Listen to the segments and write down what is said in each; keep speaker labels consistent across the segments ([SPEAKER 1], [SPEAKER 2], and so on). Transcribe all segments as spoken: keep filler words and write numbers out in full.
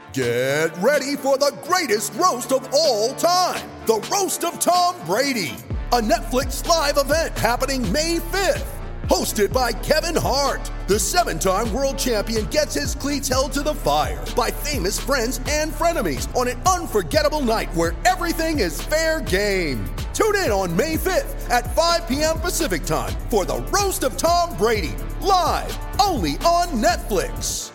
[SPEAKER 1] Get ready for the greatest roast of all time, the Roast of Tom Brady, a Netflix live event happening May fifth. Hosted by Kevin Hart, the seven-time world champion gets his cleats held to the fire by famous friends and frenemies on an unforgettable night where everything is fair game. Tune in on May fifth at five p.m. Pacific time for the Roast of Tom Brady, live only on Netflix.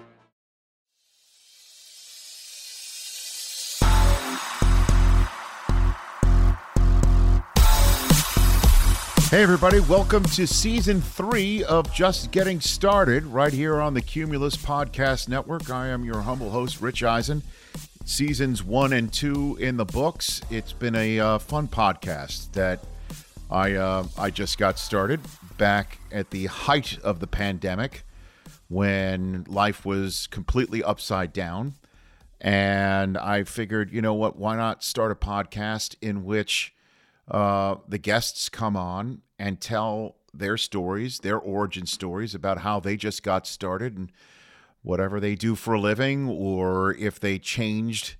[SPEAKER 2] Hey everybody, welcome to season three of Just Getting Started right here on the Cumulus Podcast Network. I am your humble host, Rich Eisen. Seasons one and two in the books. It's been a uh, fun podcast that I uh, I just got started back at the height of the pandemic when life was completely upside down. And I figured, you know what, why not start a podcast in which uh, the guests come on and tell their stories, their origin stories about how they just got started and whatever they do for a living, or if they changed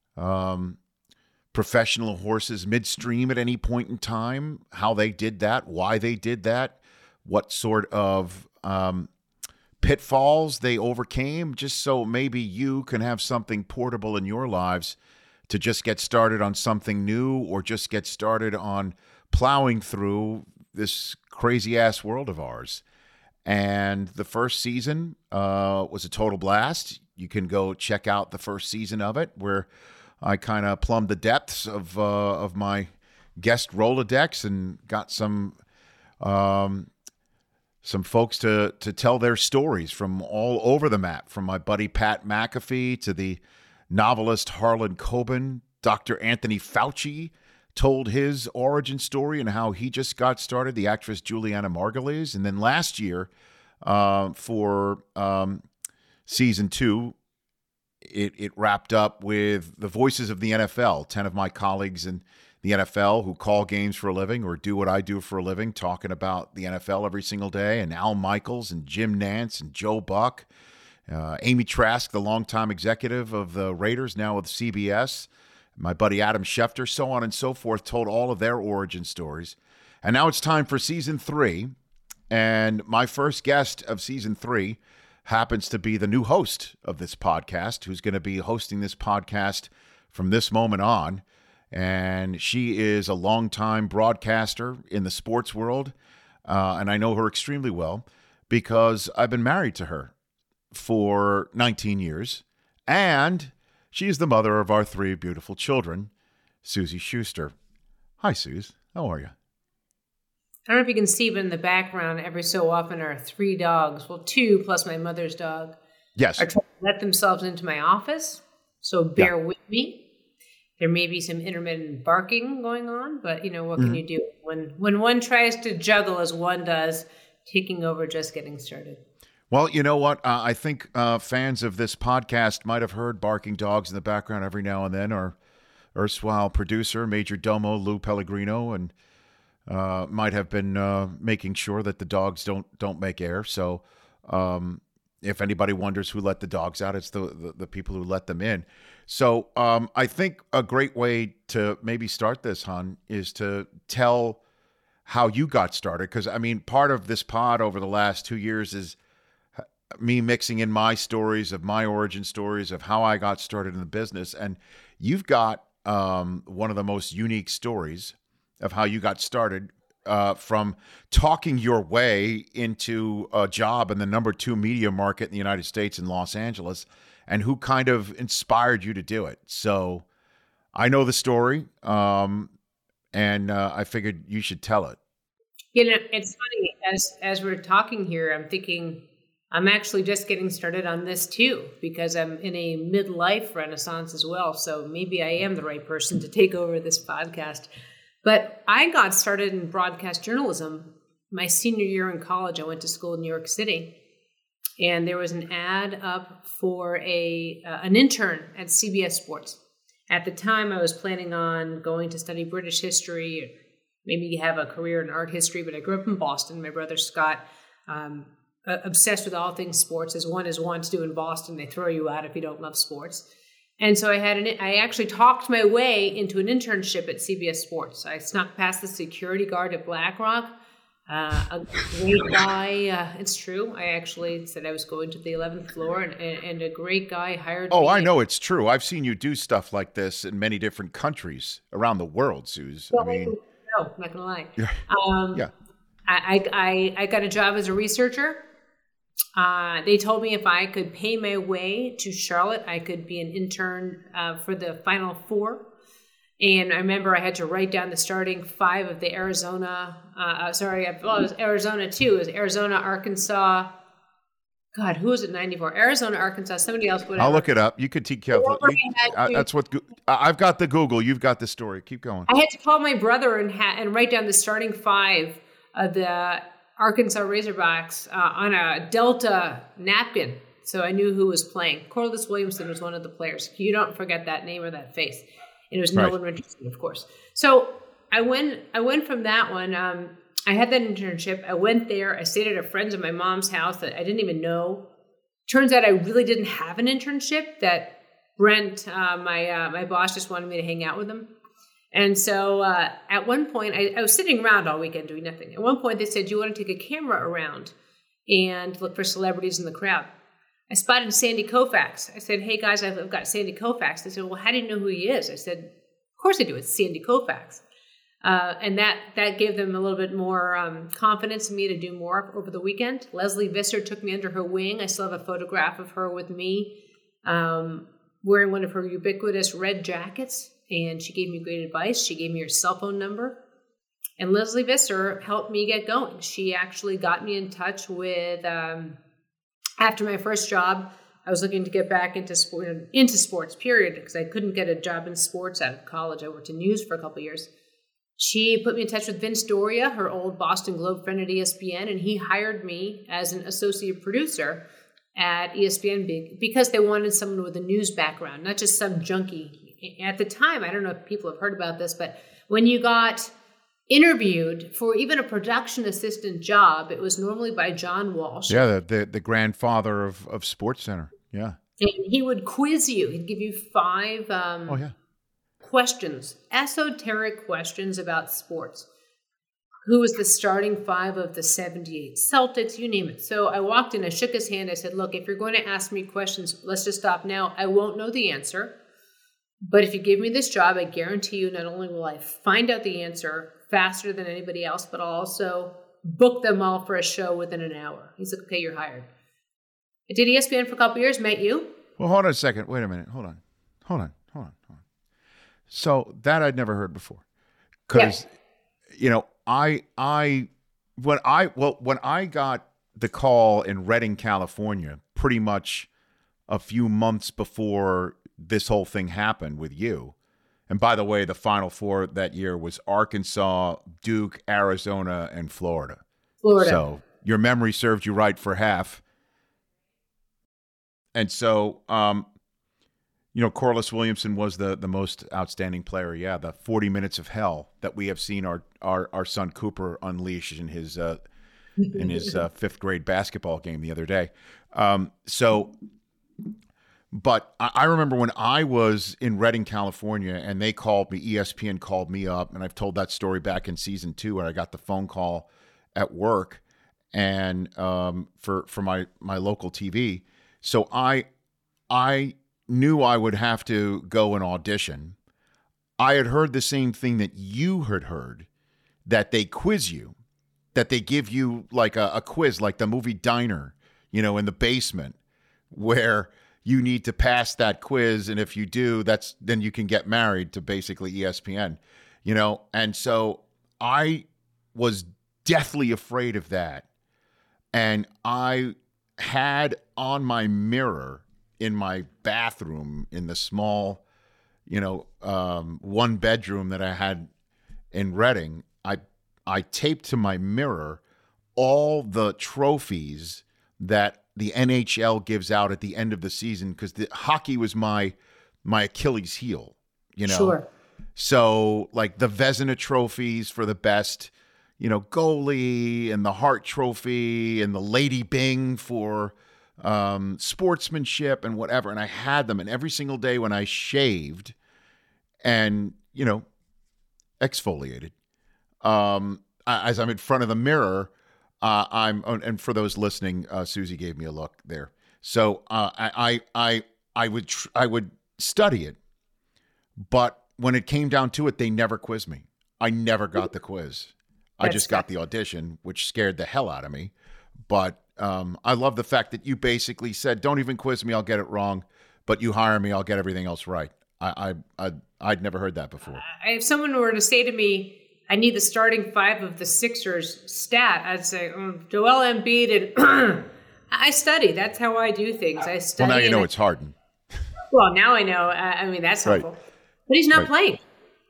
[SPEAKER 2] um, professional horses midstream at any point in time, how they did that, why they did that, what sort of um, pitfalls they overcame, just so maybe you can have something portable in your lives to just get started on something new or just get started on plowing through this crazy-ass world of ours. And the first season uh, was a total blast. You can go check out the first season of it, where I kind of plumbed the depths of uh, of my guest Rolodex and got some um, some folks to to tell their stories from all over the map, from my buddy Pat McAfee to the novelist Harlan Coben. Doctor Anthony Fauci told his origin story and how he just got started, the actress Juliana Margulies. And then last year, uh, for um, season two, it, it wrapped up with the voices of the N F L, ten of my colleagues in the N F L who call games for a living or do what I do for a living, talking about the N F L every single day, and Al Michaels and Jim Nantz and Joe Buck, uh, Amy Trask, the longtime executive of the Raiders, now with C B S, my buddy Adam Schefter, so on and so forth, told all of their origin stories. And now it's time for season three. And my first guest of season three happens to be the new host of this podcast, who's going to be hosting this podcast from this moment on. And she is a longtime broadcaster in the sports world. Uh, and I know her extremely well because I've been married to her for nineteen years. And she is the mother of our three beautiful children, Susie Schuster. Hi, Suze. How are you?
[SPEAKER 3] I don't know if you can see, but in the background, every so often are three dogs. Well, two plus my mother's dog.
[SPEAKER 2] Yes.
[SPEAKER 3] Are trying to let themselves into my office. So bear
[SPEAKER 2] yeah.
[SPEAKER 3] with me. There may be some intermittent barking going on, but you know, what can mm-hmm. you do when when one tries to juggle as one does, taking over, just getting started?
[SPEAKER 2] Well, you know what? Uh, I think uh, fans of this podcast might have heard barking dogs in the background every now and then. Our erstwhile producer, Major Domo Lou Pellegrino, and uh, might have been uh, making sure that the dogs don't don't make air. So um, if anybody wonders who let the dogs out, it's the, the, the people who let them in. So um, I think a great way to maybe start this, hon, is to tell how you got started. Because, I mean, part of this pod over the last two years is me mixing in my stories of my origin stories of how I got started in the business. And you've got um, one of the most unique stories of how you got started uh, from talking your way into a job in the number two media market in the United States in Los Angeles, and who kind of inspired you to do it. So I know the story, um, and uh, I figured you should tell it.
[SPEAKER 3] You know, it's funny, as as we're talking here, I'm thinking, I'm actually just getting started on this too, because I'm in a midlife renaissance as well. So maybe I am the right person to take over this podcast. But I got started in broadcast journalism my senior year in college. I went to school in New York City, and there was an ad up for a uh, an intern at C B S Sports. At the time, I was planning on going to study British history, maybe have a career in art history, but I grew up in Boston. My brother Scott um, uh, obsessed with all things sports, as one is wont to do in Boston. They throw you out if you don't love sports. And so I had an, I actually talked my way into an internship at C B S Sports. I snuck past the security guard at BlackRock. Uh, a great guy. Uh, it's true. I actually said I was going to the eleventh floor, and, and a great guy hired
[SPEAKER 2] oh,
[SPEAKER 3] me.
[SPEAKER 2] Oh, I know it's true. I've seen you do stuff like this in many different countries around the world, Suze.
[SPEAKER 3] Well,
[SPEAKER 2] I mean,
[SPEAKER 3] no, I'm not going to lie. Um,
[SPEAKER 2] yeah.
[SPEAKER 3] I, I, I got a job as a researcher. Uh, they told me if I could pay my way to Charlotte, I could be an intern uh, for the Final Four. And I remember I had to write down the starting five of the Arizona, uh, sorry, well, it was Arizona too. It was Arizona, Arkansas. God, who was it, ninety-four? Arizona, Arkansas, somebody else. Whatever.
[SPEAKER 2] I'll look it up. You could keep careful. You, uh, that's what, I've got the Google. You've got the story. Keep going.
[SPEAKER 3] I had to call my brother and, ha- and write down the starting five of the Arkansas Razorbacks uh, on a Delta napkin. So I knew who was playing. Corliss Williamson was one of the players. You don't forget that name or that face. And it was
[SPEAKER 2] right.
[SPEAKER 3] Nolan Richardson, of course. So I went I went from that one. Um, I had that internship. I went there. I stayed at a friend's at my mom's house that I didn't even know. Turns out I really didn't have an internship, that Brent, uh, my uh, my boss, just wanted me to hang out with him. And so uh, at one point, I, I was sitting around all weekend doing nothing. At one point, they said, "Do you want to take a camera around and look for celebrities in the crowd?" I spotted Sandy Koufax. I said, "Hey, guys, I've got Sandy Koufax." They said, "Well, how do you know who he is?" I said, "Of course I do. It's Sandy Koufax." Uh, and that that gave them a little bit more um, confidence in me to do more over the weekend. Leslie Visser took me under her wing. I still have a photograph of her with me um, wearing one of her ubiquitous red jackets. And she gave me great advice. She gave me her cell phone number. And Leslie Visser helped me get going. She actually got me in touch with... Um, After my first job, I was looking to get back into sport, into sports, period, because I couldn't get a job in sports out of college. I worked in news for a couple of years. She put me in touch with Vince Doria, her old Boston Globe friend at E S P N, and he hired me as an associate producer at E S P N because they wanted someone with a news background, not just some junkie. At the time, I don't know if people have heard about this, but when you got interviewed for even a production assistant job, it was normally by John Walsh.
[SPEAKER 2] Yeah, the the, the grandfather of, of SportsCenter. Yeah.
[SPEAKER 3] And he would quiz you. He'd give you five um,
[SPEAKER 2] oh, yeah.
[SPEAKER 3] questions, esoteric questions about sports. Who was the starting five of the seventy-eight Celtics? You name it. So I walked in, I shook his hand. I said, "Look, if you're going to ask me questions, let's just stop now. I won't know the answer. But if you give me this job, I guarantee you not only will I find out the answer faster than anybody else, but I'll also book them all for a show within an hour." He's like, "Okay, you're hired." I did E S P N for a couple of years, met you.
[SPEAKER 2] Well, hold on a second. Wait a minute. Hold on. Hold on. Hold on. Hold on. So that I'd never heard before. Because, yeah. you know, I, I, when I, well, when I got the call in Redding, California, pretty much a few months before this whole thing happened with you. And by the way, the Final Four that year was Arkansas, Duke, Arizona, and Florida.
[SPEAKER 3] Florida.
[SPEAKER 2] So your memory served you right for half. And so, um, you know, Corliss Williamson was the the most outstanding player. Yeah, the forty minutes of hell that we have seen our our, our son Cooper unleash in his uh, in his uh, fifth grade basketball game the other day. Um, so. But I remember when I was in Redding, California, and they called me, E S P N called me up, and I've told that story back in season two where I got the phone call at work and um, for for my, my local T V. So I I knew I would have to go and audition. I had heard the same thing that you had heard, that they quiz you, that they give you like a, a quiz, like the movie Diner, you know, in the basement, where you need to pass that quiz, and if you do, that's then you can get married to basically E S P N, you know. And so I was deathly afraid of that, and I had on my mirror in my bathroom in the small, you know, um, one bedroom that I had in Redding, I I taped to my mirror all the trophies that the N H L gives out at the end of the season, because the hockey was my my Achilles heel, you know.
[SPEAKER 3] Sure.
[SPEAKER 2] So like the Vezina trophies for the best you know, goalie and the Hart Trophy and the Lady Bing for um, sportsmanship and whatever. And I had them. And every single day when I shaved and, you know, exfoliated, um, as I'm in front of the mirror, uh, I'm, and for those listening, uh, Susie gave me a look there. So uh, I, I, I, I would, tr- I would study it, but when it came down to it, they never quizzed me. I never got the quiz. I just got the audition, which scared the hell out of me. But um, I love the fact that you basically said, "Don't even quiz me; I'll get it wrong. But you hire me, I'll get everything else right." I, I, I I'd never heard that before.
[SPEAKER 3] If someone were to say to me, "I need the starting five of the Sixers stat," I'd say, um, "Joel Embiid." And I study. That's how I do things. I study.
[SPEAKER 2] Well, now you know
[SPEAKER 3] I,
[SPEAKER 2] it's Harden.
[SPEAKER 3] Well, now I know. I, I mean, that's helpful. Right. But he's not right. playing.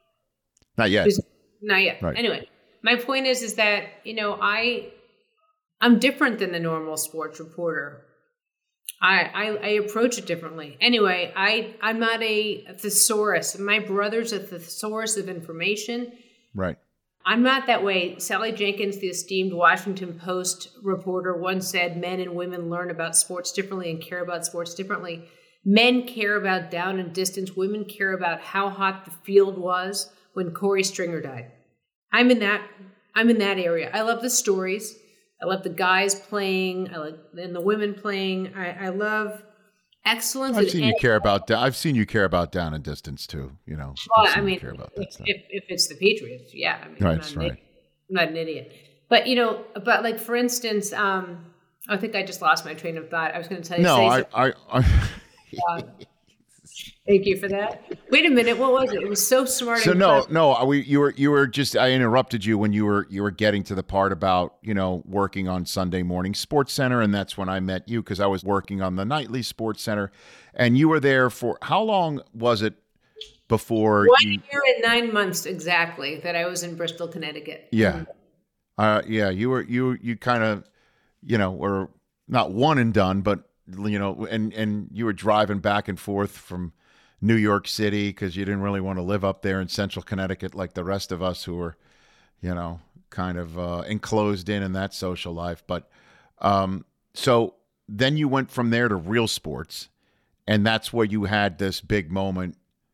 [SPEAKER 2] Not yet.
[SPEAKER 3] He's, not yet. Right. Anyway, my point is, is that, you know, I, I'm different than the normal sports reporter. I, I, I approach it differently. Anyway, I, I'm not a thesaurus. My brother's a thesaurus of information.
[SPEAKER 2] Right.
[SPEAKER 3] I'm not that way. Sally Jenkins, the esteemed Washington Post reporter, once said men and women learn about sports differently and care about sports differently. Men care about down and distance. Women care about how hot the field was when Corey Stringer died. I'm in that. I'm in that area. I love the stories. I love the guys playing. I like and the women playing. I, I love excellence.
[SPEAKER 2] I've seen you care about. I've seen you care about down and distance too. You know.
[SPEAKER 3] Well, I mean, care about that if, stuff. if if it's the Patriots, yeah. I mean,
[SPEAKER 2] right,
[SPEAKER 3] I'm not,
[SPEAKER 2] right.
[SPEAKER 3] I'm not an idiot. But you know, but like for instance, um, I think I just lost my train of thought. I was going to tell you.
[SPEAKER 2] No, I, I, I.
[SPEAKER 3] Uh, thank you for that. Wait a minute, what was it? It was so smart.
[SPEAKER 2] So
[SPEAKER 3] and
[SPEAKER 2] no,
[SPEAKER 3] clever.
[SPEAKER 2] no, we you were you were just I interrupted you when you were you were getting to the part about, you know, working on Sunday morning Sports Center, and that's when I met you because I was working on the nightly Sports Center, and you were there for how long was it before?
[SPEAKER 3] One
[SPEAKER 2] you,
[SPEAKER 3] year and nine months exactly that I was in Bristol, Connecticut.
[SPEAKER 2] Yeah, uh, yeah, you were you you kind of, you know, were not one and done, but. You know, and, and you were driving back and forth from New York City because you didn't really want to live up there in central Connecticut like the rest of us who were, you know, kind of uh, enclosed in in that social life. But um, so then you went from there to Real Sports, and that's where you had this big moment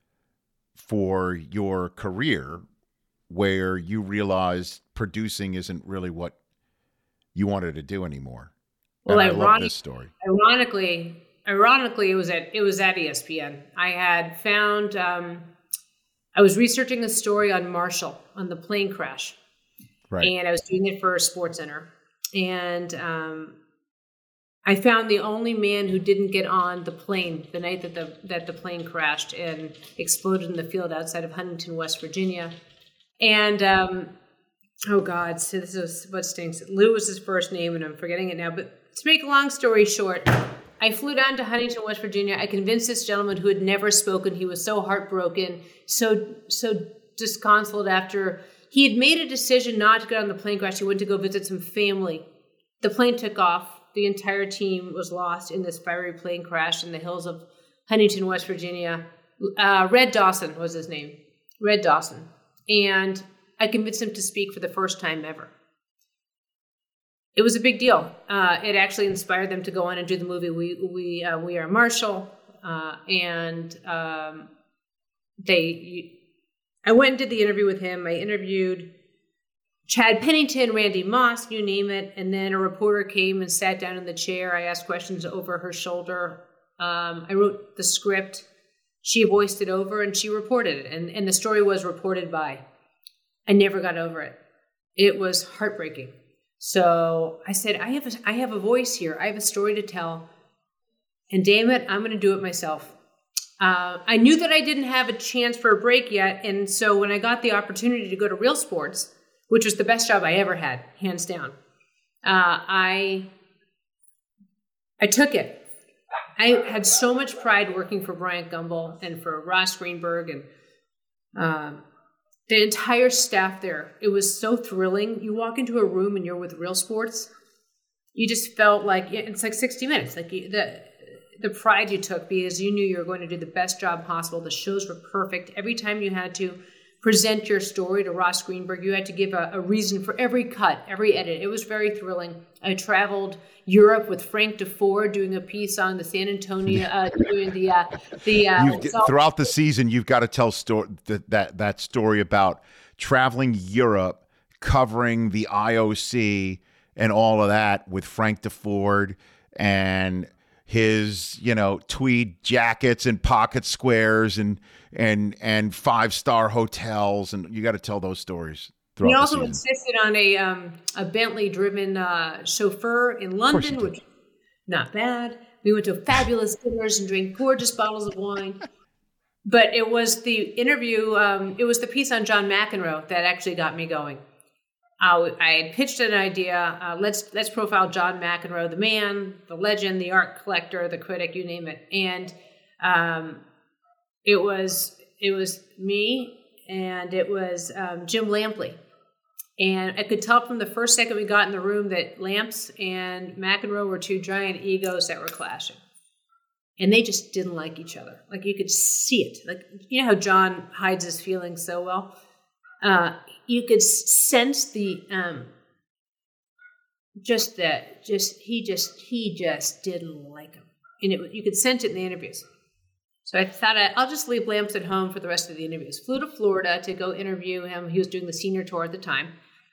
[SPEAKER 2] for your career where you realized producing isn't really what you wanted to do anymore.
[SPEAKER 3] Well,
[SPEAKER 2] I
[SPEAKER 3] ironic,
[SPEAKER 2] love this story.
[SPEAKER 3] Ironically, ironically, it was at it was at E S P N. I had found um, I was researching a story on Marshall on the plane crash,
[SPEAKER 2] right?
[SPEAKER 3] And I was doing it for SportsCenter, and um, I found the only man who didn't get on the plane the night that the that the plane crashed and exploded in the field outside of Huntington, West Virginia, and. Um, oh God, so this is what stinks. Lou was his first name, and I'm forgetting it now, but. To make a long story short, I flew down to Huntington, West Virginia. I convinced this gentleman who had never spoken. He was so heartbroken, so so disconsolate after he had made a decision not to get on the plane crash. He went to go visit some family. The plane took off. The entire team was lost in this fiery plane crash in the hills of Huntington, West Virginia. Uh, Red Dawson was his name. Red Dawson. And I convinced him to speak for the first time ever. It was a big deal. Uh, it actually inspired them to go on and do the movie We We uh, We Are Marshall, uh, and um, they. I went and did the interview with him. I interviewed Chad Pennington, Randy Moss, you name it, and then a reporter came and sat down in the chair. I asked questions over her shoulder. Um, I wrote the script. She voiced it over, and she reported it, and and the story was reported by. I never got over it. It was heartbreaking. So I said, I have a, I have a voice here. I have a story to tell. And damn it, I'm going to do it myself. Uh, I knew that I didn't have a chance for a break yet. And so when I got the opportunity to go to Real Sports, which was the best job I ever had, hands down, uh, I, I took it. I had so much pride working for Bryant Gumbel and for Ross Greenberg and uh, the entire staff there. It was so thrilling. You walk into a room and you're with Real Sports. You just felt like it's like sixty minutes. Like you, the the pride you took because you knew you were going to do the best job possible. The shows were perfect. Every time you had to present your story to Ross Greenberg. You had to give a, a reason for every cut, every edit. It was very thrilling. I traveled Europe with Frank DeFord doing a piece on the San Antonio, uh, doing the uh, the uh,
[SPEAKER 2] so- throughout the season. You've got to tell story that, that that story about traveling Europe, covering the I O C and all of that with Frank DeFord and his, you know, tweed jackets and pocket squares and and and five star hotels, and you got to tell those stories.
[SPEAKER 3] He also insisted on a um, a Bentley driven uh, chauffeur in London, which not bad. We went to fabulous dinners and drank gorgeous bottles of wine. But it was the interview. Um, it was the piece on John McEnroe that actually got me going. Uh, I had pitched an idea. Uh, let's let's profile John McEnroe, the man, the legend, the art collector, the critic, you name it. And um, it was it was me and it was um, Jim Lampley. And I could tell from the first second we got in the room that Lamps and McEnroe were two giant egos that were clashing. And they just didn't like each other. Like, you could see it. Like, you know how John hides his feelings so well? Uh, you could sense the, um, just that, just, he just, he just didn't like him. And it, you could sense it in the interviews. So I thought, I, I'll just leave Lamps at home for the rest of the interviews. Flew to Florida to go interview him. He was doing the senior tour at the time.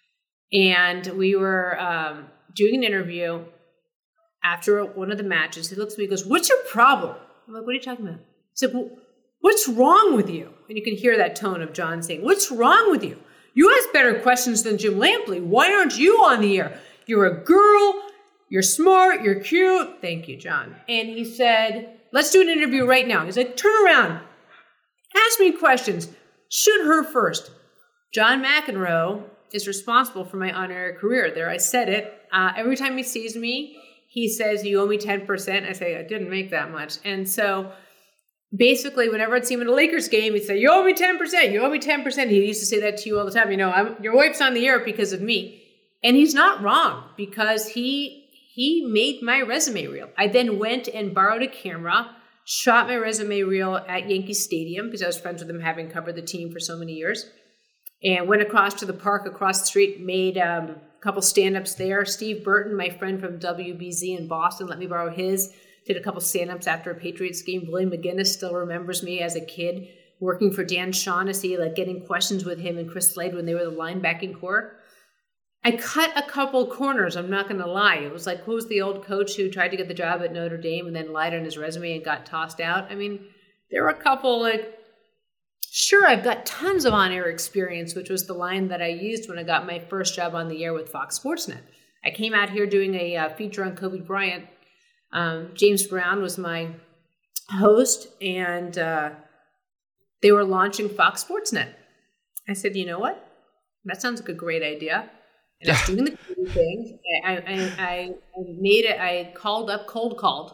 [SPEAKER 3] And we were um, doing an interview after one of the matches. He looks at me and goes, "What's your problem?" I'm like, "What are you talking about?" He said, "Well, what's wrong with you?" And you can hear that tone of John saying, "What's wrong with you? You ask better questions than Jim Lampley. Why aren't you on the air? You're a girl. You're smart. You're cute." Thank you, John. And he said, "Let's do an interview right now." He's like, "Turn around. Ask me questions. Shoot her first." John McEnroe is responsible for my on-air career. There, I said it. Uh, every time he sees me, he says, "You owe me ten percent. I say, "I didn't make that much." And so basically, whenever I'd see him at a Lakers game, he'd say, "You owe me ten percent. You owe me ten percent. He used to say that to you all the time. You know, I'm, your wife's on the air because of me. And he's not wrong, because he he made my resume reel. I then went and borrowed a camera, shot my resume reel at Yankee Stadium because I was friends with him, having covered the team for so many years, and went across to the park across the street, made um, a couple stand-ups there. Steve Burton, my friend from W B Z in Boston, let me borrow his. Did a couple stand-ups after a Patriots game. Willie McGinnis still remembers me as a kid working for Dan Shaughnessy, like getting questions with him and Chris Slade when they were the linebacking core. I cut a couple corners, I'm not going to lie. It was like, who was the old coach who tried to get the job at Notre Dame and then lied on his resume and got tossed out? I mean, there were a couple, like, sure, I've got tons of on-air experience, which was the line that I used when I got my first job on the air with Fox Sports Net. I came out here doing a uh, feature on Kobe Bryant. Um, James Brown was my host, and uh, they were launching Fox Sports Net. I said, you know what? That sounds like a great idea. And I was doing the thing. I, I, I made it. I called up, cold called,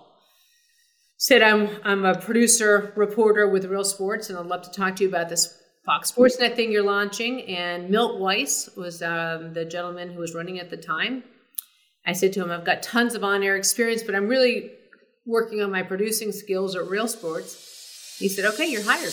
[SPEAKER 3] said I'm I'm a producer reporter with Real Sports, and I'd love to talk to you about this Fox Sports Net thing you're launching. And Milt Weiss was um, the gentleman who was running at the time. I said to him, I've got tons of on-air experience, but I'm really working on my producing skills at Real Sports. He said, okay, you're hired.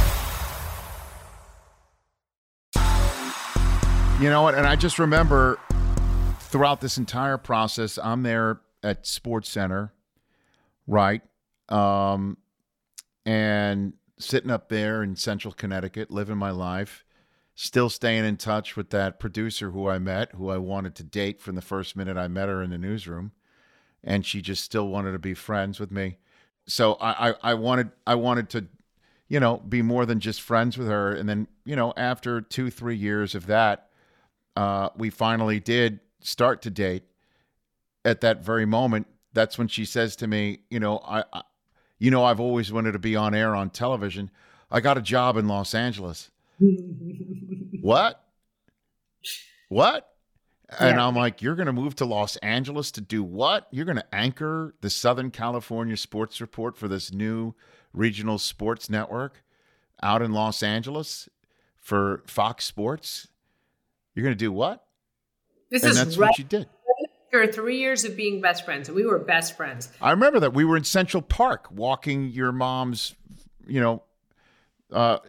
[SPEAKER 2] You know what? And I just remember throughout this entire process, I'm there at Sports Center, right? Um, and sitting up there in Central Connecticut, living my life, still staying in touch with that producer who I met, who I wanted to date from the first minute I met her in the newsroom. And she just still wanted to be friends with me. So I, I, I wanted, I wanted to, you know, be more than just friends with her. And then, you know, after two, three years of that, Uh, we finally did start to date. At that very moment, that's when she says to me, you know, I, I, you know, I've always wanted to be on air on television. I got a job in Los Angeles. What? What? And yeah. I'm like, you're going to move to Los Angeles to do what? You're going to anchor the Southern California Sports Report for this new regional sports network out in Los Angeles for Fox Sports? You're going to do what?
[SPEAKER 3] This
[SPEAKER 2] and
[SPEAKER 3] is
[SPEAKER 2] that's
[SPEAKER 3] right
[SPEAKER 2] what you did.
[SPEAKER 3] After three years of being best friends, and we were best friends.
[SPEAKER 2] I remember that. We were in Central Park walking your mom's, you know, uh,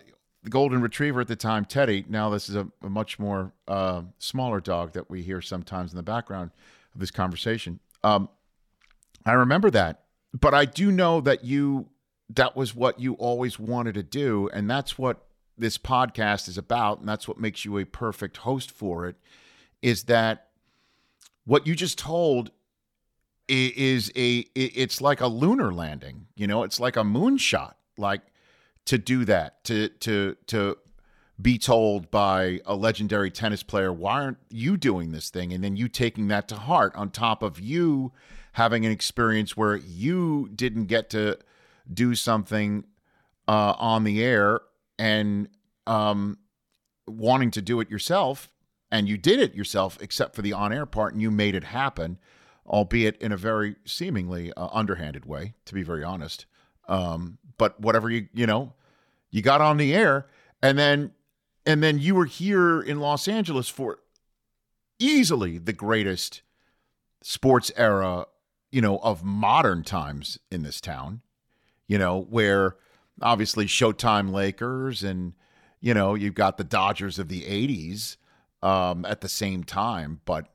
[SPEAKER 2] the golden retriever at the time, Teddy. Now this is a, a much more uh, smaller dog that we hear sometimes in the background of this conversation. Um, I remember that, but I do know that you, that was what you always wanted to do. And that's what this podcast is about. And that's what makes you a perfect host for it, is that what you just told is a, it's like a lunar landing, you know, it's like a moonshot, like to do that, to, to, to be told by a legendary tennis player, why aren't you doing this thing? And then you taking that to heart, on top of you having an experience where you didn't get to do something uh, on the air and um, wanting to do it yourself, and you did it yourself, except for the on-air part, and you made it happen, albeit in a very seemingly uh, underhanded way, to be very honest. Um, but whatever you, you know, you got on the air, and then, and then you were here in Los Angeles for easily the greatest sports era, you know, of modern times in this town, you know, where obviously Showtime Lakers and, you know, you've got the Dodgers of the eighties um, at the same time, but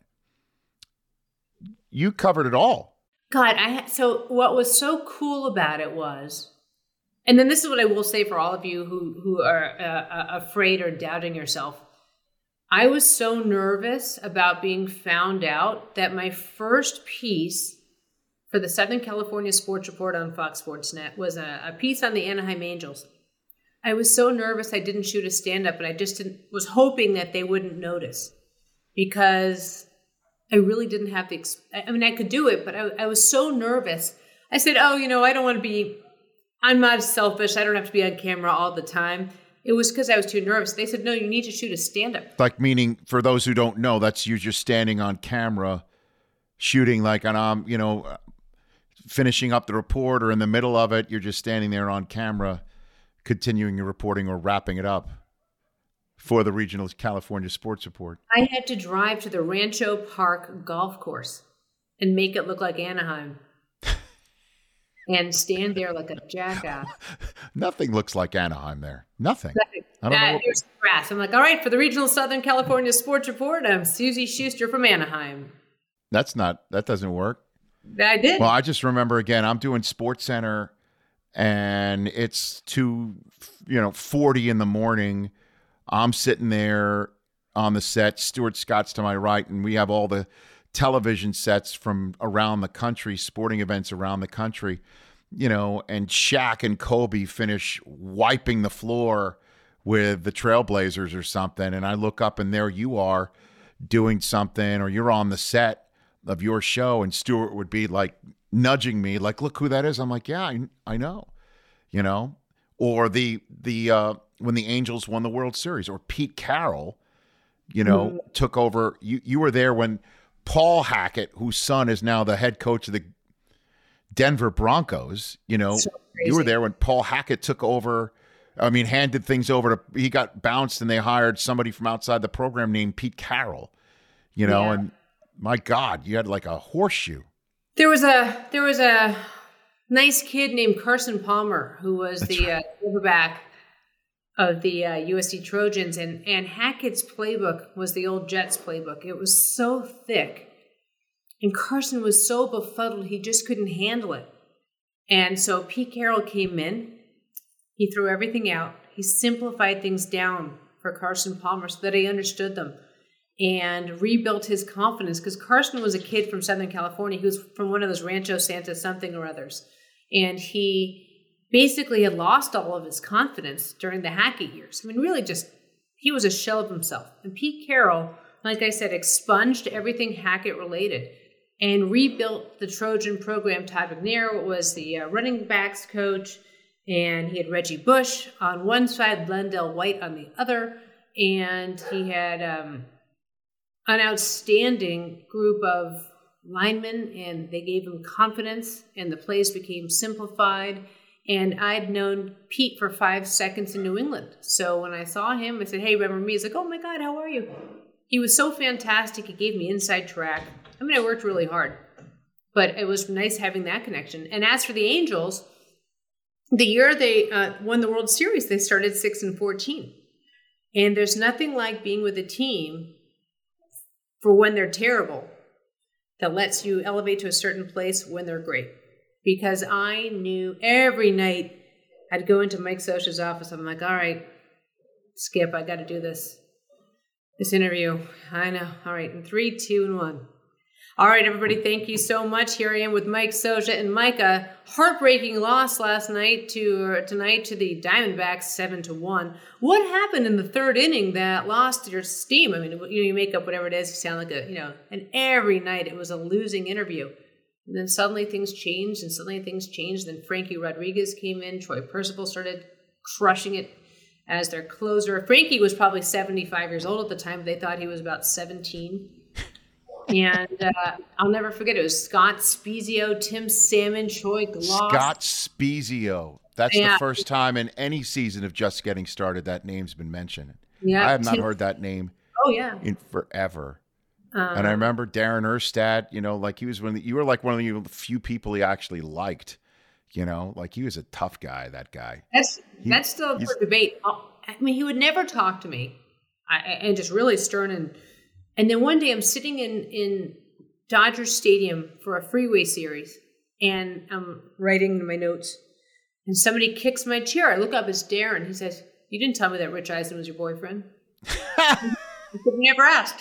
[SPEAKER 2] you covered it all.
[SPEAKER 3] God, I so what was so cool about it was, and then this is what I will say for all of you who, who are uh, afraid or doubting yourself. I was so nervous about being found out that my first piece for the Southern California Sports Report on Fox Sports Net was a, a piece on the Anaheim Angels. I was so nervous I didn't shoot a stand-up, and I just didn't, was hoping that they wouldn't notice, because I really didn't have the, I mean, I could do it, but I, I was so nervous. I said, oh, you know, I don't want to be, I'm not selfish. I don't have to be on camera all the time. It was because I was too nervous. They said, no, you need to shoot a stand-up.
[SPEAKER 2] Like, meaning, for those who don't know, that's you just standing on camera, shooting like an, um, you know, finishing up the report, or in the middle of it, you're just standing there on camera, continuing your reporting or wrapping it up for the Regional California Sports Report.
[SPEAKER 3] I had to drive to the Rancho Park golf course and make it look like Anaheim and stand there like a jackass.
[SPEAKER 2] Nothing looks like Anaheim there. Nothing.
[SPEAKER 3] Nothing.
[SPEAKER 2] I don't
[SPEAKER 3] uh,
[SPEAKER 2] know.
[SPEAKER 3] Here's grass. I'm like, all right, for the Regional Southern California Sports Report, I'm Susie Schuster from Anaheim.
[SPEAKER 2] That's not, that doesn't work.
[SPEAKER 3] I did.
[SPEAKER 2] Well, I just remember, again, I'm doing Sports Center, and it's two, you know, forty in the morning. I'm sitting there on the set. Stuart Scott's to my right, and we have all the television sets from around the country, sporting events around the country, you know, and Shaq and Kobe finish wiping the floor with the Trailblazers or something. And I look up, and there you are doing something, or you're on the set of your show, and Stuart would be like nudging me, like, look who that is. I'm like, yeah, I, I know, you know, or the, the, uh, when the Angels won the World Series, or Pete Carroll, you know, mm-hmm. took over. You, you were there when Paul Hackett, whose son is now the head coach of the Denver Broncos, you know, so you were there when Paul Hackett took over. I mean, handed things over to, he got bounced, and they hired somebody from outside the program named Pete Carroll, you know, yeah. And my God, you had like a horseshoe. There was
[SPEAKER 3] a there was a nice kid named Carson Palmer, who was That's the right. uh, quarterback of the uh, U S C Trojans, and and Hackett's playbook was the old Jets playbook. It was so thick, and Carson was so befuddled he just couldn't handle it. And so Pete Carroll came in. He threw everything out. He simplified things down for Carson Palmer so that he understood them, and rebuilt his confidence, because Carson was a kid from Southern California. He was from one of those Rancho Santa something or others. And he basically had lost all of his confidence during the Hackett years. I mean, really just, he was a shell of himself. And Pete Carroll, like I said, expunged everything Hackett related and rebuilt the Trojan program. Todd McNair was the uh, running backs coach, and he had Reggie Bush on one side, Lendell White on the other, and he had um, an outstanding group of linemen, and they gave him confidence, and the plays became simplified. And I'd known Pete for five seconds in New England. So when I saw him, I said, hey, remember me? He's like, oh my God, how are you? He was so fantastic. He gave me inside track. I mean, I worked really hard, but it was nice having that connection. And as for the Angels, the year they uh, won the World Series, they started six and fourteen. And there's nothing like being with a team for when they're terrible that lets you elevate to a certain place when they're great. Because I knew every night I'd go into Mike Scioscia's office. I'm like, all right, Skip, I got to do this. This interview. I know. All right. In three, two, and one. All right, everybody. Thank you so much. Here I am with Mike Scioscia and Micah. Heartbreaking loss last night to uh, tonight to the Diamondbacks, seven to one. What happened in the third inning that lost your steam? I mean, you know, you make up whatever it is. You sound like a, you know, and every night it was a losing interview. And then suddenly things changed, and suddenly things changed. Then Frankie Rodriguez came in. Troy Percival started crushing it as their closer. Frankie was probably seventy-five years old at the time. But they thought he was about seventeen. And uh, I'll never forget, it was Scott Spiezio, Tim Salmon, Troy Glaus.
[SPEAKER 2] Scott Spiezio. That's
[SPEAKER 3] yeah.
[SPEAKER 2] the first time in any season of Just Getting Started that name's been mentioned.
[SPEAKER 3] Yeah,
[SPEAKER 2] I have not
[SPEAKER 3] Tim-
[SPEAKER 2] heard that name
[SPEAKER 3] oh, yeah.
[SPEAKER 2] in forever.
[SPEAKER 3] Um,
[SPEAKER 2] and I remember Darren Erstad, you know, like he was one of the, you were like one of the few people he actually liked, you know, like he was a tough guy, that guy.
[SPEAKER 3] That's
[SPEAKER 2] he,
[SPEAKER 3] that's still for debate. I mean, he would never talk to me I, and just really stern. And, and then one day I'm sitting in, in Dodger Stadium for a freeway series and I'm writing my notes and somebody kicks my chair. I look up, it's Darren. He says, "You didn't tell me that Rich Eisen was your boyfriend." I never asked.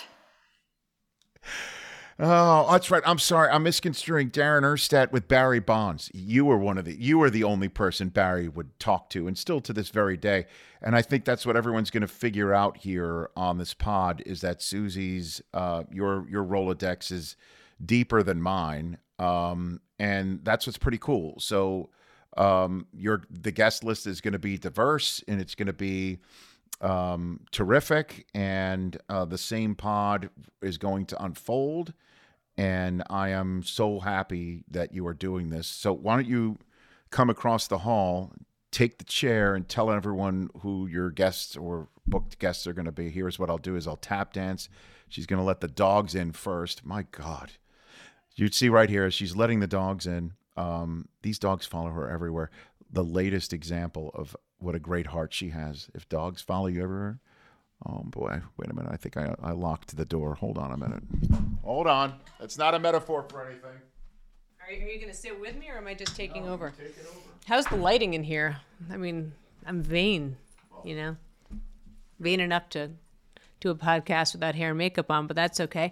[SPEAKER 2] Oh, that's right. I'm sorry. I'm misconstruing Darren Erstad with Barry Bonds. You were one of the, you were the only person Barry would talk to, and still to this very day. And I think that's what everyone's going to figure out here on this pod is that Susie's, uh, your, your Rolodex is deeper than mine. Um, and that's what's pretty cool. So, um, your, the guest list is going to be diverse and it's going to be, um, terrific. And, uh, the same pod is going to unfold. And I am so happy that you are doing this. So why don't you come across the hall, take the chair, and tell everyone who your guests or booked guests are going to be. Here's what I'll do is I'll tap dance. She's going to let the dogs in first. My God. You'd see right here, she's letting the dogs in. Um, these dogs follow her everywhere. The latest example of what a great heart she has. If dogs follow you everywhere. Oh, boy. Wait a minute. I think I, I locked the door. Hold on a minute. Hold on. That's not a metaphor for anything.
[SPEAKER 3] Are you, are you going to sit with me or am I just taking
[SPEAKER 2] no,
[SPEAKER 3] over?
[SPEAKER 2] Take it over?
[SPEAKER 3] How's the lighting in here? I mean, I'm vain, you know, vain enough to do a podcast without hair and makeup on, but that's okay.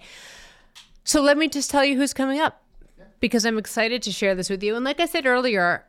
[SPEAKER 3] So let me just tell you who's coming up because I'm excited to share this with you. And like I said earlier,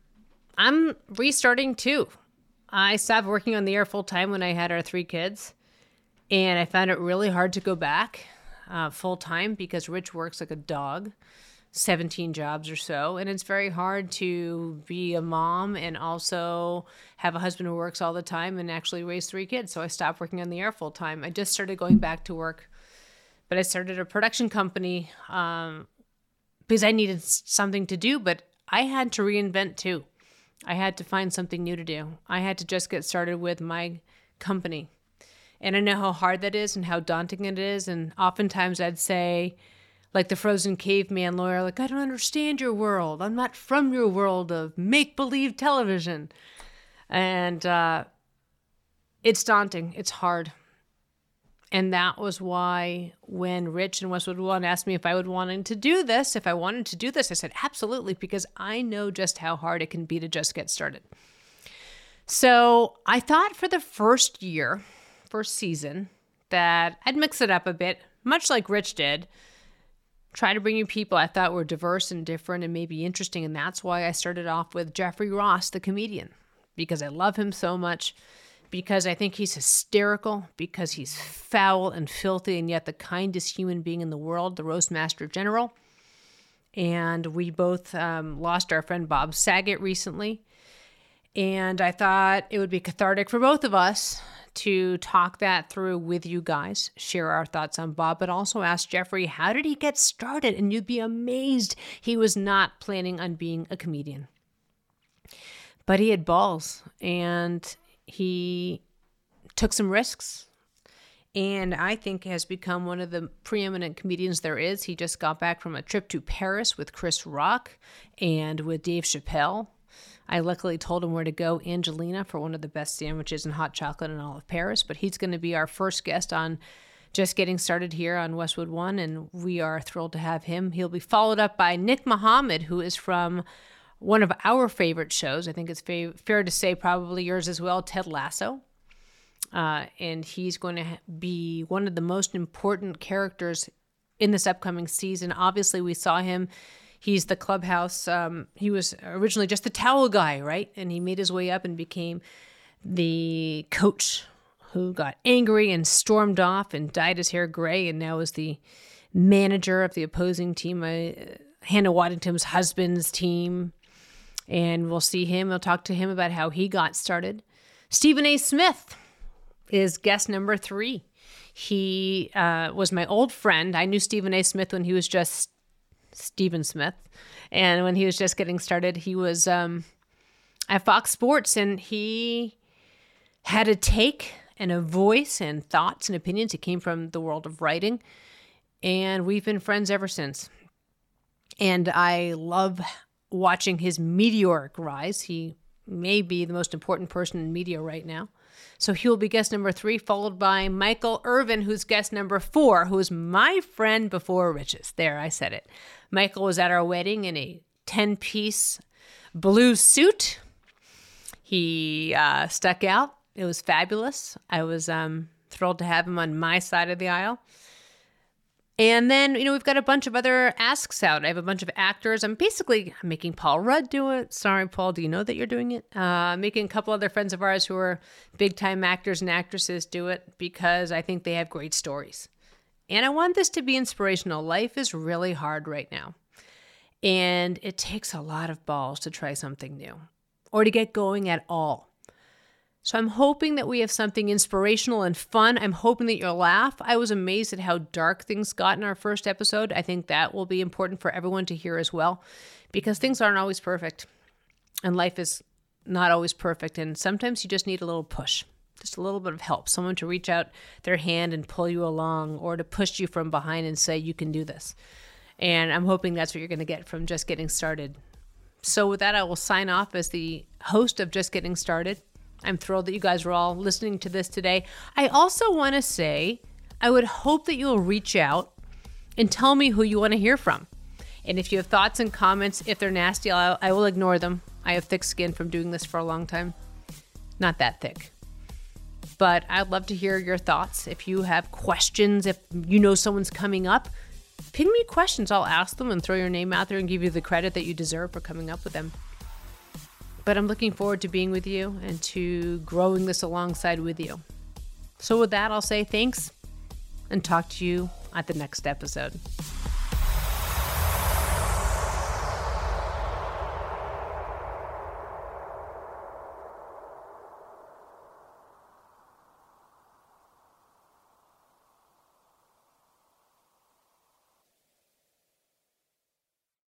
[SPEAKER 3] I'm restarting too. I stopped working on the air full time when I had our three kids, and I found it really hard to go back uh, full time because Rich works like a dog, seventeen jobs or so, and it's very hard to be a mom and also have a husband who works all the time and actually raise three kids. So I stopped working on the air full time. I just started going back to work, but I started a production company um, because I needed something to do, but I had to reinvent too. I had to find something new to do. I had to just get started with my company. And I know how hard that is and how daunting it is. And oftentimes I'd say, like the frozen caveman lawyer, like, I don't understand your world. I'm not from your world of make-believe television. And uh, it's daunting. It's hard. And that was why when Rich and Westwood One asked me if I would want to do this, if I wanted to do this, I said, absolutely, because I know just how hard it can be to just get started. So I thought for the first year, first season, that I'd mix it up a bit, much like Rich did, try to bring you people I thought were diverse and different and maybe interesting. And that's why I started off with Jeffrey Ross, the comedian, because I love him so much. Because I think he's hysterical, because he's foul and filthy, and yet the kindest human being in the world, the Roastmaster General. And we both um, lost our friend Bob Saget recently. And I thought it would be cathartic for both of us to talk that through with you guys, share our thoughts on Bob, but also ask Jeffrey, how did he get started? And you'd be amazed he was not planning on being a comedian. But he had balls, and he took some risks, and I think has become one of the preeminent comedians there is. He just got back from a trip to Paris with Chris Rock and with Dave Chappelle. I luckily told him where to go, Angelina, for one of the best sandwiches and hot chocolate in all of Paris. But he's going to be our first guest on Just Getting Started here on Westwood One, and we are thrilled to have him. He'll be followed up by Nick Mohammed, who is from one of our favorite shows. I think it's fa- fair to say probably yours as well, Ted Lasso. Uh, and he's going to be one of the most important characters in this upcoming season. Obviously, we saw him. He's the clubhouse. Um, he was originally just the towel guy, right? And he made his way up and became the coach who got angry and stormed off and dyed his hair gray, and now is the manager of the opposing team, uh, Hannah Waddington's husband's team. And we'll see him. We'll talk to him about how he got started. Stephen A. Smith is guest number three. He uh, was my old friend. I knew Stephen A. Smith when he was just Stephen Smith. And when he was just getting started, he was um, at Fox Sports, and he had a take and a voice and thoughts and opinions. He came from the world of writing, and we've been friends ever since. And I love watching his meteoric rise. He may be the most important person in media right now. So he will be guest number three, followed by Michael Irvin, who's guest number four, who is my friend before Rich's. There, I said it. Michael was at our wedding in a ten-piece blue suit. He uh, stuck out. It was fabulous. I was um, thrilled to have him on my side of the aisle. And then, you know, we've got a bunch of other asks out. I have a bunch of actors. I'm basically making Paul Rudd do it. Sorry, Paul, do you know that you're doing it? Uh, making a couple other friends of ours who are big-time actors and actresses do it because I think they have great stories. And I want this to be inspirational. Life is really hard right now. And it takes a lot of balls to try something new or to get going at all. So I'm hoping that we have something inspirational and fun. I'm hoping that you'll laugh. I was amazed at how dark things got in our first episode. I think that will be important for everyone to hear as well, because things aren't always perfect, and life is not always perfect. And sometimes you just need a little push, just a little bit of help, someone to reach out their hand and pull you along, or to push you from behind and say, you can do this. And I'm hoping that's what you're going to get from Just Getting Started. So with that, I will sign off as the host of Just Getting Started. I'm thrilled that you guys are all listening to this today. I also want to say, I would hope that you'll reach out and tell me who you want to hear from. And if you have thoughts and comments, if they're nasty, I'll, I will ignore them. I have thick skin from doing this for a long time. Not that thick. But I'd love to hear your thoughts. If you have questions, if you know someone's coming up, ping me questions. I'll ask them and throw your name out there and give you the credit that you deserve for coming up with them. But I'm looking forward to being with you and to growing this alongside with you. So with that, I'll say thanks and talk to you at the next episode.